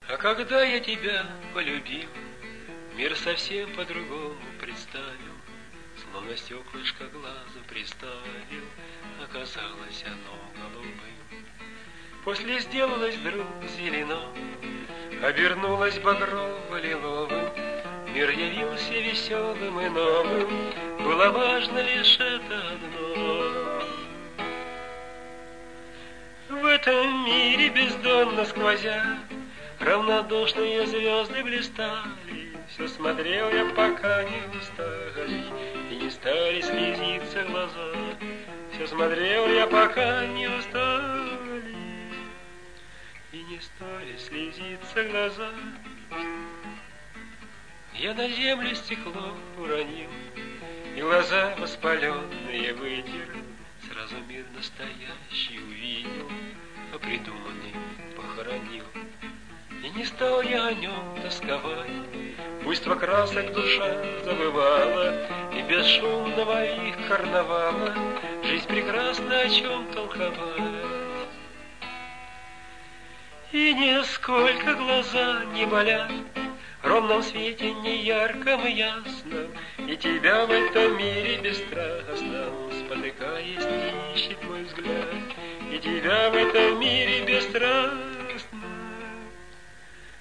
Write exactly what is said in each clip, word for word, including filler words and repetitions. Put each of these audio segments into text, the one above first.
А когда я тебя полюбил, мир совсем по-другому представил, словно стеклышко глазу приставил, оказалось оно голубым. После сделалось вдруг зелено, обернулось багрово-лиловым, мир явился веселым и новым, было важно лишь это одно. В этом мире бездонно сквозя, равнодушные звезды блистали. Все смотрел я, пока не устали, и не стали слезиться глаза. Все смотрел я, пока не устали, и не стали слезиться глаза. Я на землю стекло уронил, и глаза воспаленные вытер. Сразу мир настоящий увидел, а придуманный похоронил. И не стал я о нем тосковать, буйство красок душа забывала, и без шумного их карнавала жизнь прекрасна о чем толковать. И нисколько глаза не болят, в ровном свете неярком и ясном, и тебя в этом мире бесстрастном, спотыкаясь, не ищет мой взгляд. И тебя в этом мире бесстрастно,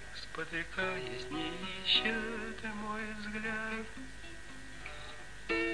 спотыкаясь, не ищет мой взгляд.